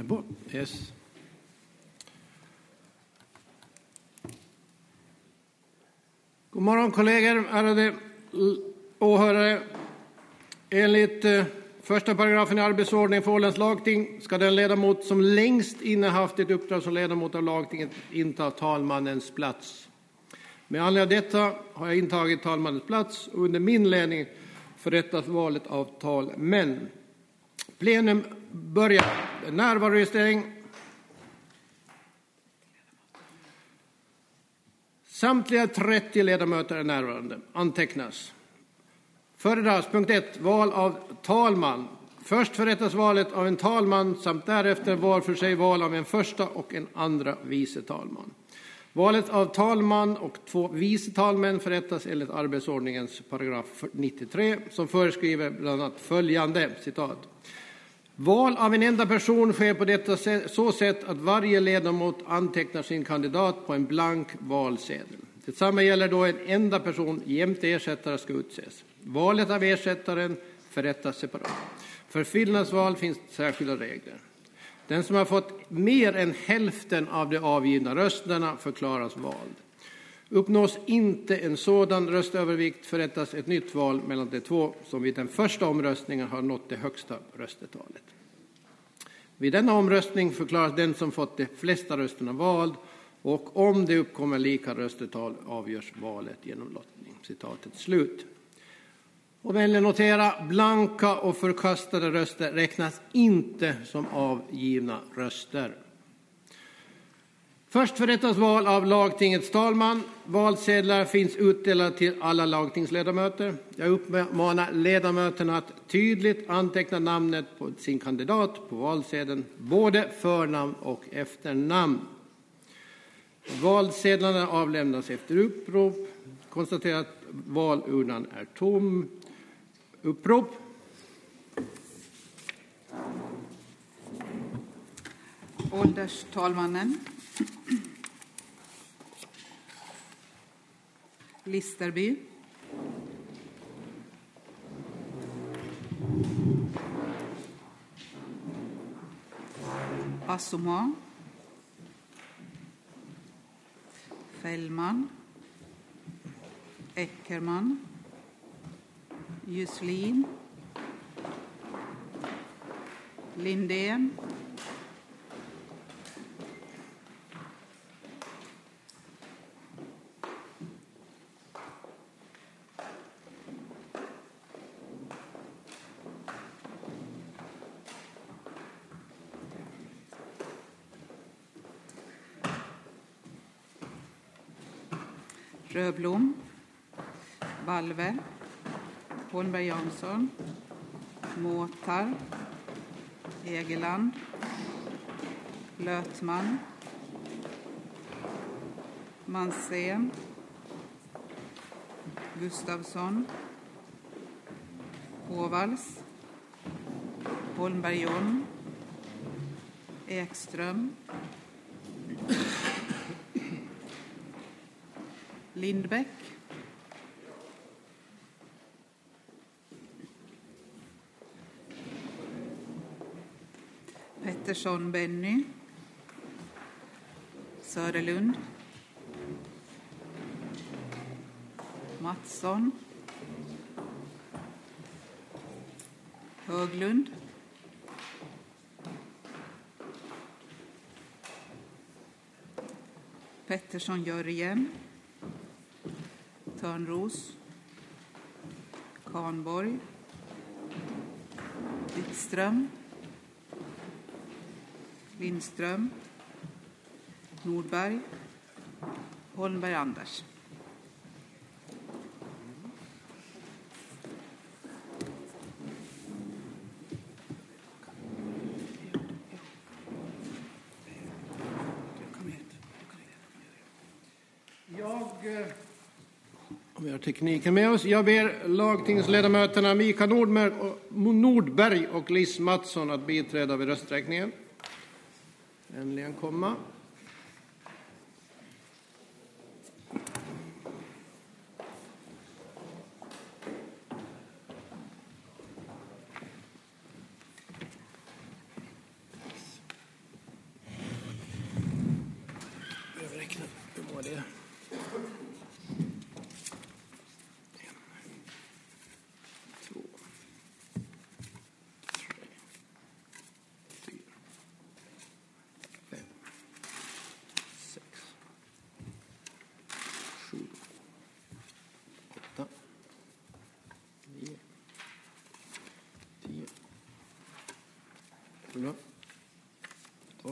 på. Yes. God morgon kollegor, ärade åhörare. Enligt första paragrafen i arbetsordningen för Ålands lagting ska den ledamot som längst innehaft ett uppdrag som ledamot av lagtinget inta talmannens plats. Med anledning av detta har jag intagit talmannens plats och under min ledning förrättat valet av talmän. Plenum börjar. Närvaroregistrering. Samtliga 30 ledamöter är närvarande. Antecknas. Föredras punkt 1. Val av talman. Först förrättas valet av en talman samt därefter var för sig val av en första och en andra vice talman. Valet av talman och 2 vice talmän förrättas enligt arbetsordningens paragraf 93 som föreskriver bland annat följande, citat. Val av en enda person sker på detta så sätt att varje ledamot antecknar sin kandidat på en blank valsedel. Detsamma gäller då en enda person jämte ersättare ska utses. Valet av ersättaren förrättas separat. För fyllnadsval finns särskilda regler. Den som har fått mer än hälften av de avgivna rösterna förklaras vald. Uppnås inte en sådan röstövervikt förrättas ett nytt val mellan de 2 som vid den första omröstningen har nått det högsta röstetalet. Vid denna omröstning förklaras den som fått de flesta rösterna vald och om det uppkommer lika röstetal avgörs valet genom lottning. Citatet slut. Och vänligen notera, blanka och förkastade röster räknas inte som avgivna röster. Först förrättas val av lagtingets talman. Valsedlar finns utdelade till alla lagtingsledamöter. Jag uppmanar ledamöterna att tydligt anteckna namnet på sin kandidat på valsedeln, både förnamn och efternamn. Valsedlarna avlämnas efter upprop. Konstatera att valurnan är tom. Upprop. Ålderstalmannen. Listerby. Assoma. Fällman. Eckerman. Juslin. Lindén. Röblom, Balve, Holmberg Jansson, Måtar, Egeland, Lötman, Mansén, Gustafsson, Håvals, Holmberg John, Ekström, Lindbäck, Pettersson Benny, Söderlund, Mattsson, Höglund, Pettersson Jörgen, Törnros, Kahnborg, Wikström, Lindström, Nordberg, Holmberg Anders. Vi har tekniken med oss. Jag ber lagtingsledamöterna Mika Nordberg och Liz Mattsson att biträda vid rösträkningen. Äntligen komma. Jättebra. 12,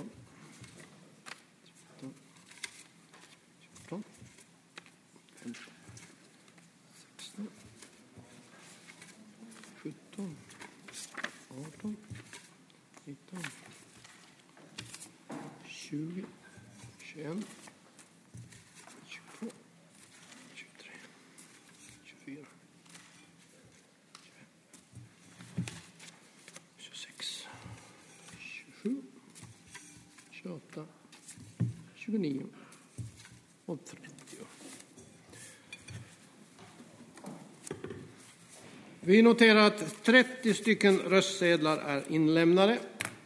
13, 14, 15, 16, 17, 18, 19, 20, 21, 22, 23, 24, 26, 27, 28, 29 och 30. Vi noterar att 30 stycken röstsedlar är inlämnade.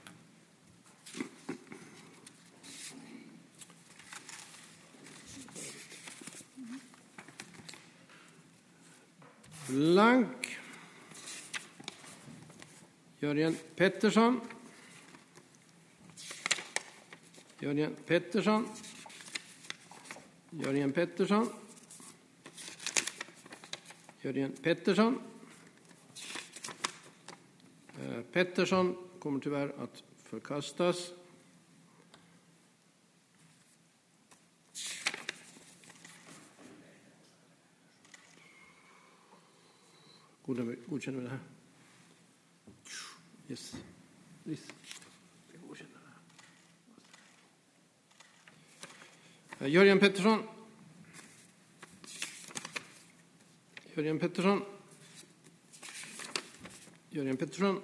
Blank. Jörgen Pettersson. Jörgen Pettersson. Jörgen Pettersson. Jörgen Pettersson. Pettersson kommer tyvärr att förkastas. Godkänner vi det här? Yes. Please. Jörgen Pettersson. Jörgen Pettersson. Jörgen Pettersson.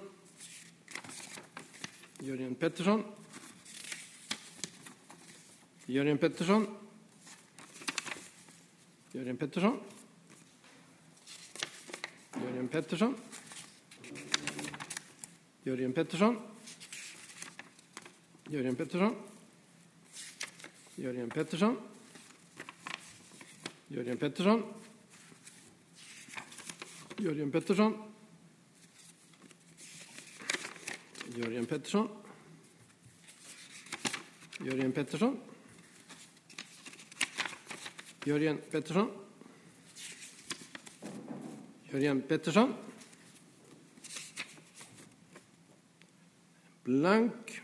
Jörgen Pettersson. Jörgen Pettersson. Jörgen Pettersson. Jörgen Pettersson. Jörgen Pettersson. Jörgen Pettersson. Jörgen Pettersson. Jörgen Pettersson. Jörgen Pettersson. Jörgen Pettersson. Jörgen Pettersson. Jörgen Pettersson. Jörgen Pettersson. Blank.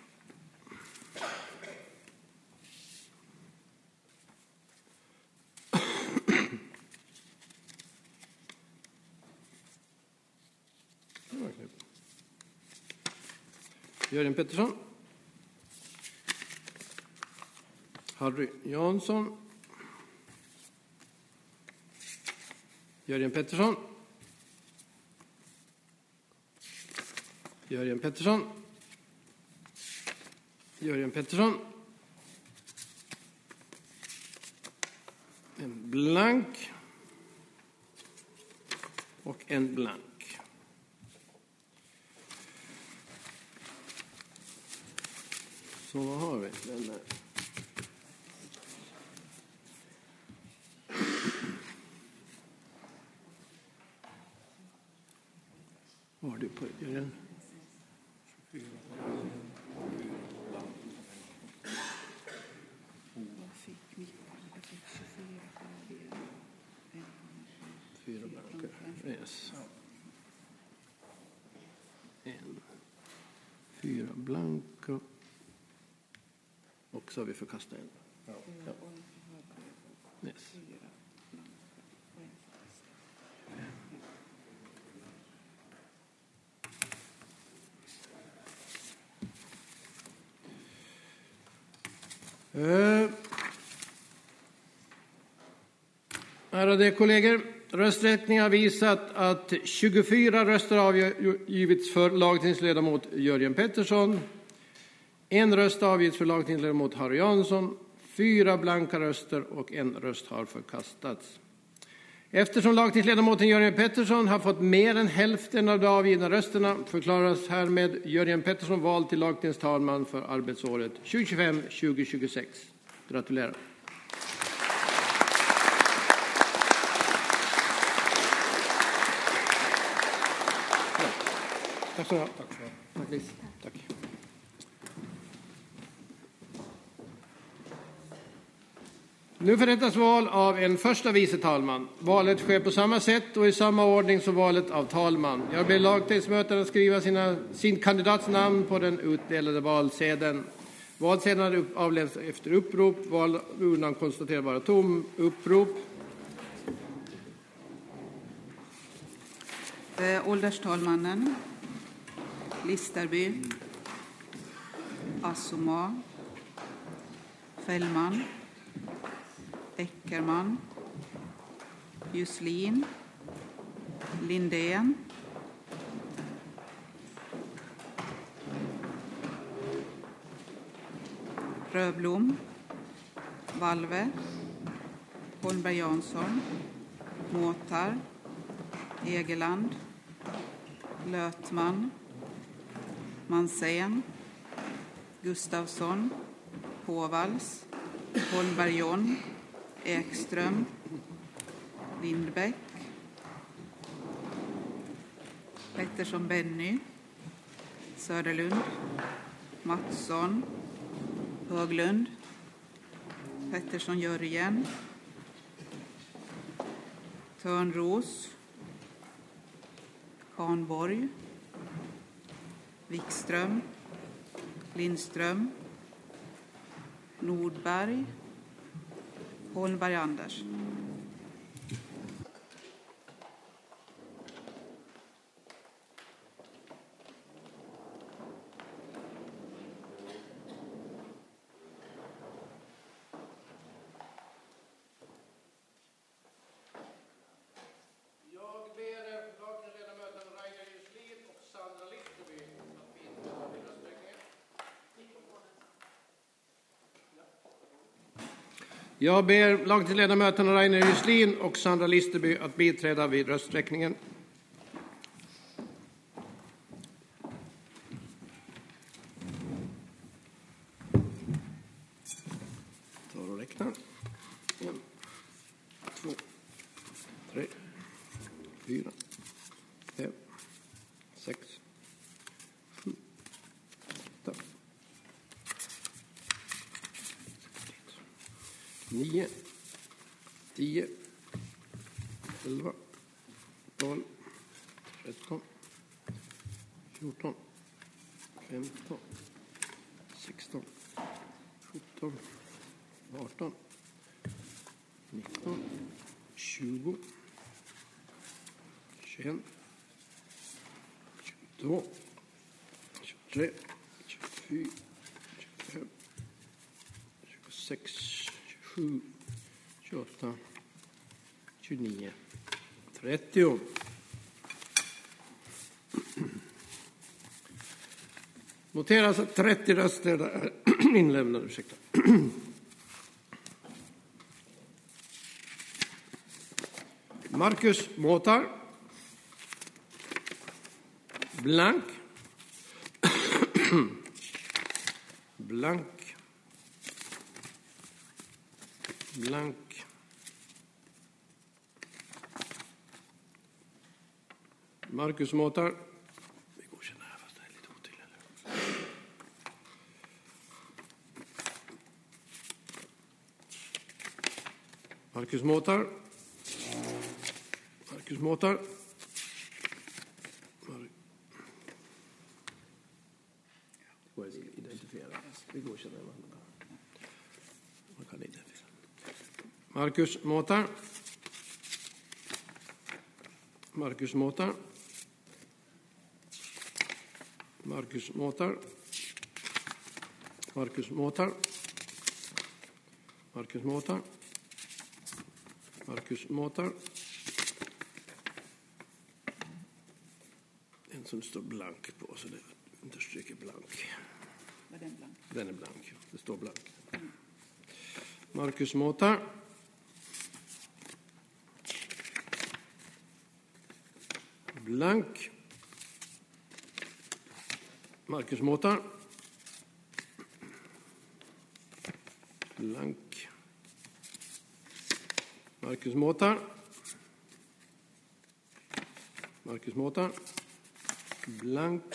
Jörgen Pettersson. Harry Jansson. Jörgen Pettersson. Jörgen Pettersson. Jörgen Pettersson. En blank. Och en blank. Så vad har vi? Den där. Vad har du på den? Fyra blankar. Yes. Fyra blanka. Och så har vi förkastat en. Ja. Yes. Ärade kollegor, rösträkningen har visat att 24 röster avgivits för lagtingsledamot Jörgen Pettersson, en röst avgivits för lagtingsledamot Harry Jansson, 4 blanka röster och en röst har förkastats. Eftersom lagtingsledamoten Jörgen Pettersson har fått mer än hälften av de avgivna rösterna förklaras härmed Jörgen Pettersson vald till lagtingstalman för arbetsåret 2025-2026. Gratulerar. Tack så mycket. Tack, Liz. Tack. Nu förrättas val av en första vice talman. Valet sker på samma sätt och i samma ordning som valet av talman. Jag ber lagtingsmötena att skriva sin kandidats namn på den utdelade valsedeln. Valsedeln avlämnas efter upprop. Valurnan konstaterar vara tom. Upprop. Ålderstalmannen, Listerby, Assoma, Fällman, Eckerman, Juslin, Lindén, Röblom, Valve, Holmberg Jansson, Måtar, Egeland, Lötman, Mansén, Gustafsson, Påvals, Holmberg John, Ekström, Lindbäck, Pettersson Benny, Söderlund, Mattsson, Höglund, Pettersson Jörgen, Törnros, Kahnborg, Wikström, Lindström, Nordberg, Holmberg Anders. Jag ber lagtingsledamöterna Rainer Juslin och Sandra Listerby att biträda vid rösträkningen. Tar och räknar. 1, 2, 3, 4, 5, 6, 7, 8, 9, 10, 11, 12, 13, 14, 15, 16, 17, 18, 19, 20, 21, 22, 23, 24, 25, 26, 27, 28, 29, 30. Noteras att 30 röster är inlämnade. Ursäkta. Marcus Måtar. Blank. Blank. Blank. Marcus Måtar. Vi godkänner här fast det är lite otydligt. Marcus Måtar. Marcus Måtar. Vi godkänner man kan identifiera. Marcus Måtar. Marcus Måtar. Marcus Måtar. Marcus Måtar. Marcus Måtar. Marcus Måtar. En som står blank på, så det understryker blank. Den är blank. Det står blank. Marcus Måtar. Blank. Marcus Måtar. Blank. Marcus Måtar. Marcus Måtar. Blank.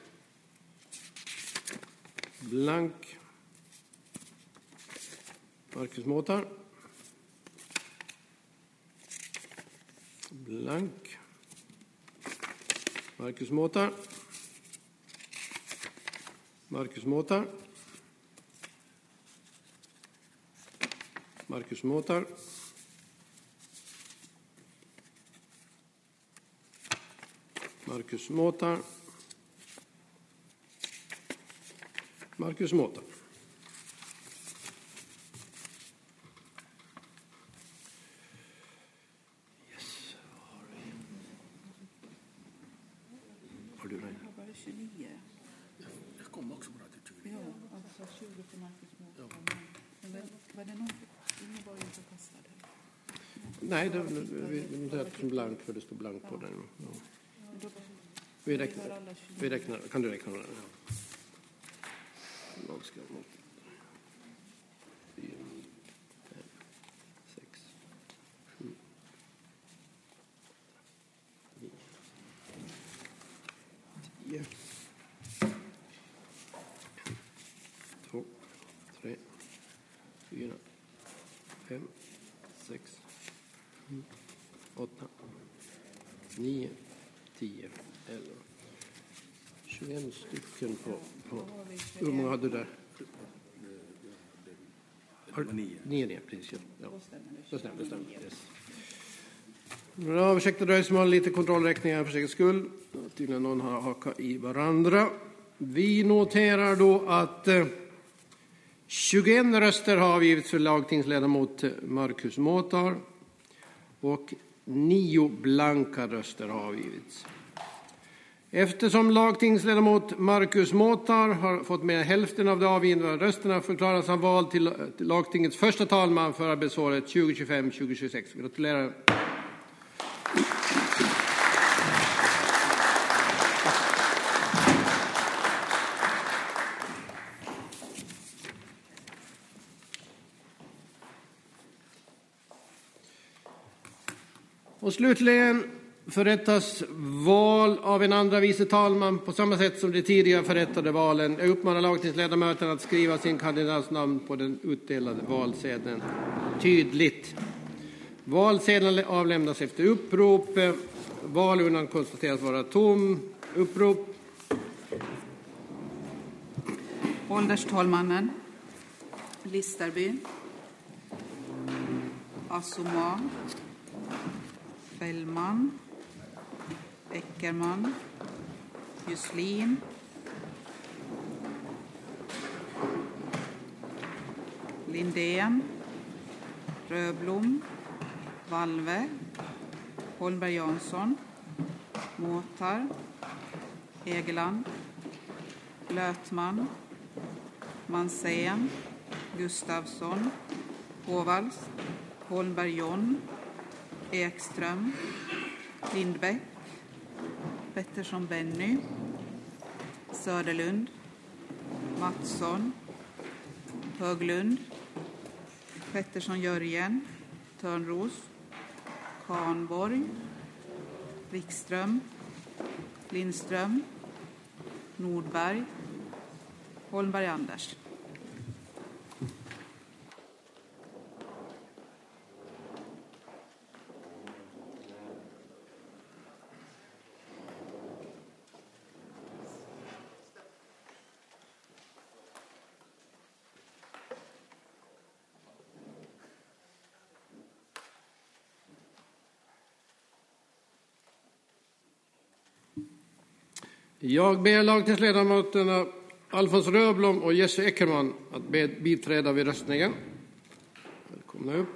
Blank. Marcus Mårtar. Blank. Marcus Mårtar. Marcus Mårtar. Marcus Mårtar. Marcus Mårtar. Marcus Mårtar. Yes, har du den? Jag var 29. Jag kom också bara till 20. Ja, alltså 20 för Marcus Mårtar. Men var det någon? Ingen var ju inte passade. Nej, det är som blank för det står blank på den. Ja. Vi räknar. Kan du räkna den? Ja. Lagskap mot 4, 5, 6, 7, 9, 10, 2, 3, 4, 5, 6, 7, 8, 9, 10, 11, 21 stycken på. Hur många hade du där? Det var 9. 9, precis. Ja. Det stämmer. Yes. Bra, ursäkta dröjsmål, lite kontrollräkningar för säkerhets skull. Tydligen någon har hakat i varandra. Vi noterar då att 21 röster har avgivits för lagtingsledamot Marcus Mårtar och 9 blanka röster har avgivits. Eftersom lagtingsledamot Marcus Mårtar har fått med hälften av de avgivna rösterna förklaras han vald till lagtingets första talman för arbetsåret 2025-2026. Gratulerar. Och slutligen förrättas val av en andra vice talman på samma sätt som de tidigare förrättade valen. Jag uppmanar lagtingsledamöterna att skriva sin kandidats namn på den utdelade valsedeln tydligt. Valsedeln avlämnas efter upprop. Valurnan konstateras vara tom. Upprop. Ålderstalmannen. Listerby. Assoma. Bellman. Eckerman. Juslin. Lindén. Röblom. Valve. Holmberg Jansson. Mårtar. Egeland. Lötman. Mansén. Gustafsson. Håvalls. Holmberg John. Ekström. Lindbäck. Pettersson Benny. Söderlund. Mattsson. Höglund. Pettersson Jörgen. Törnros. Kahnborg. Wikström. Lindström. Nordberg. Holmberg Anders. Jag ber lagtingsledamöterna Alfons Röblom och Jesse Eckerman att biträda vid röstningen. Välkomna upp.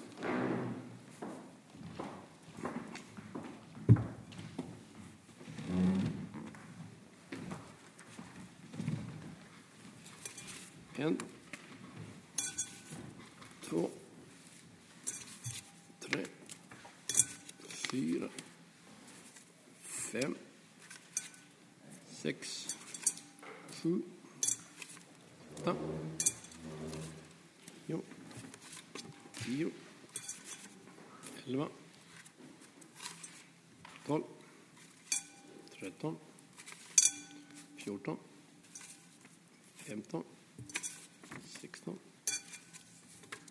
En, två, tre, fyra, fem, 6, 7, 8, 9, 10, 11, 12, 13, 14, 15, 16,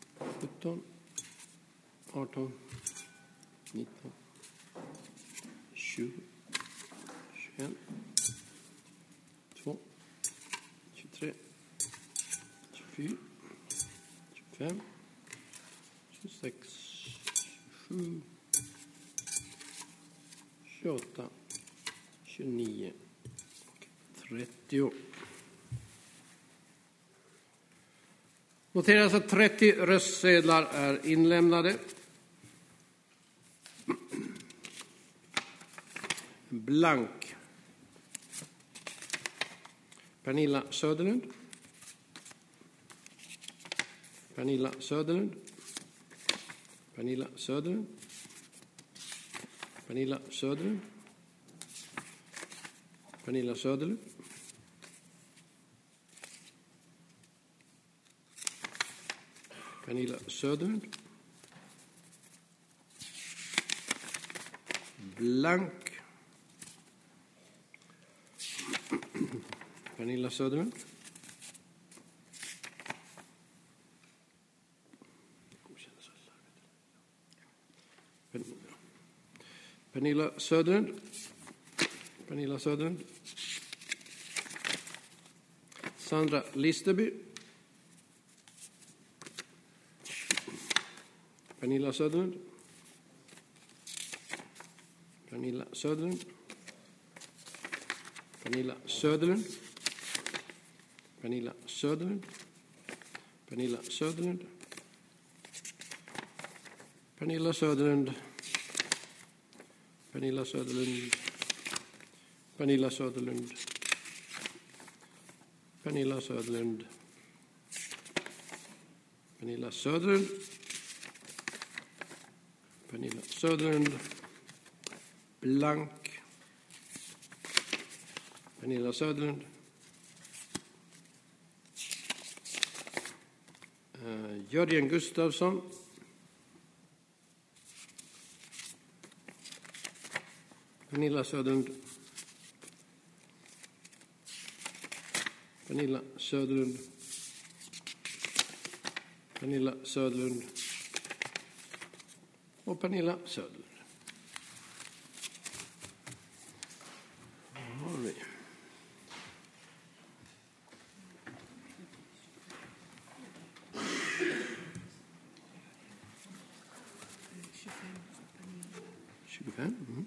17, 18, 19, 20, 21, 22, 23, 24, 25, 26, 27, 28, 29 och 30. Noteras att 30 röstsedlar är inlämnade. Blank. Pernilla Söderlund. Pernilla Söderlund. Pernilla Söderlund. Pernilla Söderlund. Pernilla Söderlund. Pernilla Söderlund. Blank. Pernilla Söderlund. Pernilla Söderlund. Pernilla Söderlund. Sandra Listerby. Pernilla Söderlund. Pernilla Söderlund. Pernilla Söderlund. Pernilla Söderlund. Pernilla Söderlund. Pernilla Söderlund. Pernilla Söderlund. Pernilla Söderlund. Pernilla Söderlund. Pernilla Söderlund. Pernilla Söderlund. Blank. Pernilla Söderlund. Jörgen Gustafsson. Pernilla Söderlund. Pernilla Söderlund. Pernilla Söderlund. Och Pernilla Söderlund. Har vi. Mm.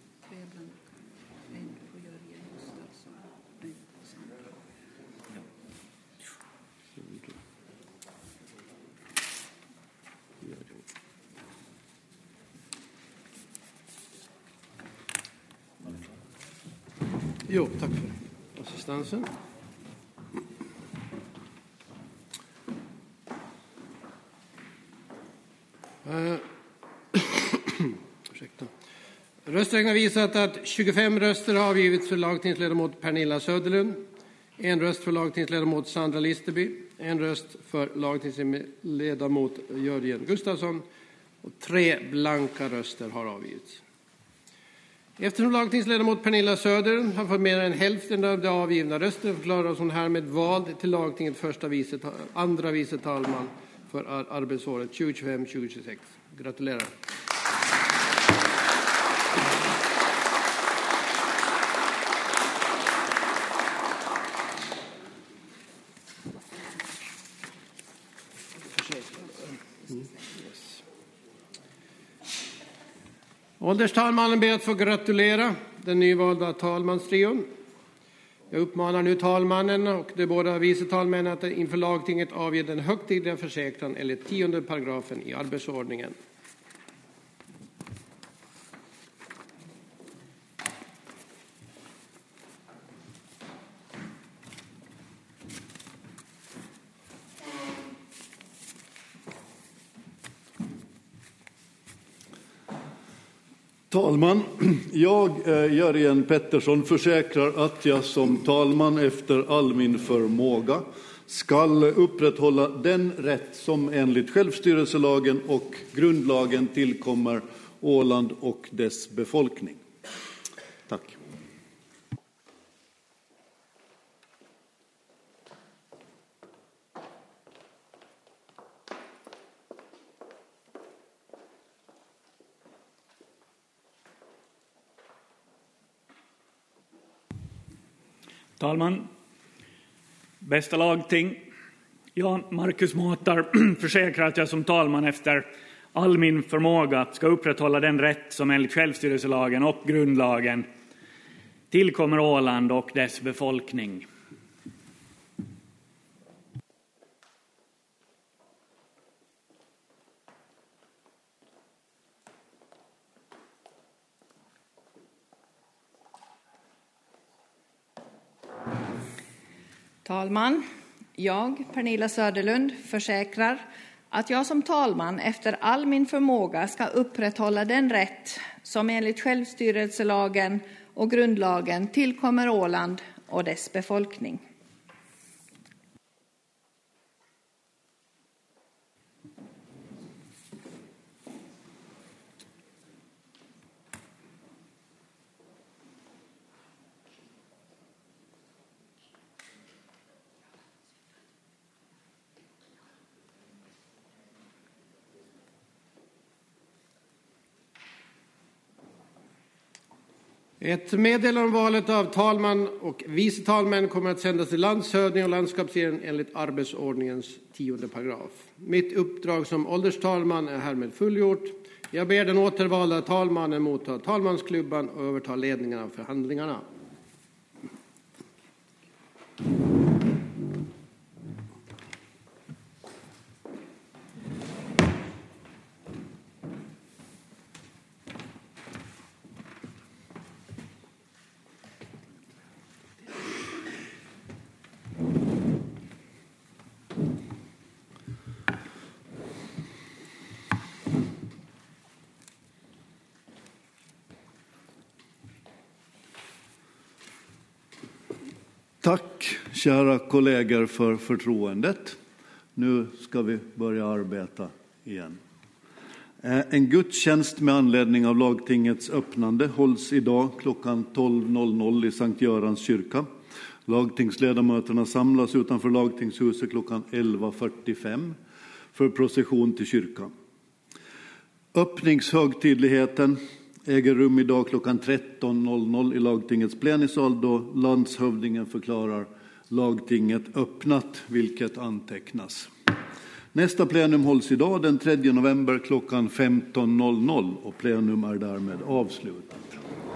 Jo, tack för assistansen. Ursäkta. Rösträkningen visat att 25 röster har avgivits för lagtingsledamot Pernilla Söderlund, en röst för lagtingsledamot Sandra Listerby, en röst för lagtingsledamot Jörgen Gustafsson och 3 blanka röster har avgivits. Eftersom lagtingsledamot Pernilla Söderlund har fått mer än hälften av de avgivna röster förklaras hon härmed vald till lagtingets andra vice talman för arbetsåret 2025-2026. Gratulerar. Ålderstalmannen ber att få gratulera den nyvalda talmanstrion. Jag uppmanar nu talmannen och de båda vice talmännen att inför lagtinget avge den högtidliga försäkran enligt 10:e paragrafen i arbetsordningen. Talman, jag, Jörgen Pettersson, försäkrar att jag som talman efter all min förmåga skall upprätthålla den rätt som enligt självstyrelselagen och grundlagen tillkommer Åland och dess befolkning. Tack. Talman, bästa lagting. Jag, Markus Måtar, försäkrar att jag som talman efter all min förmåga ska upprätthålla den rätt som enligt självstyrelselagen och grundlagen tillkommer Åland och dess befolkning. Talman, jag, Pernilla Söderlund, försäkrar att jag som talman efter all min förmåga ska upprätthålla den rätt som enligt självstyrelselagen och grundlagen tillkommer Åland och dess befolkning. Ett meddelande om valet av talman och vice talmän kommer att sändas till landshövding och landskapsregeringen enligt arbetsordningens 10 paragraf. Mitt uppdrag som ålderstalman är härmed fullgjort. Jag ber den återvalda talmannen motta talmansklubban och överta ledningen av förhandlingarna. Tack, kära kollegor, för förtroendet. Nu ska vi börja arbeta igen. En gudstjänst med anledning av lagtingets öppnande hålls idag klockan 12.00 i Sankt Görans kyrka. Lagtingsledamöterna samlas utanför lagtingshuset klockan 11.45 för procession till kyrkan. Öppningshögtidligheten äger rum idag klockan 13.00 i lagtingets plenisal då landshövdingen förklarar lagtinget öppnat, vilket antecknas. Nästa plenum hålls idag den 3 november klockan 15.00 och plenum är därmed avslutat.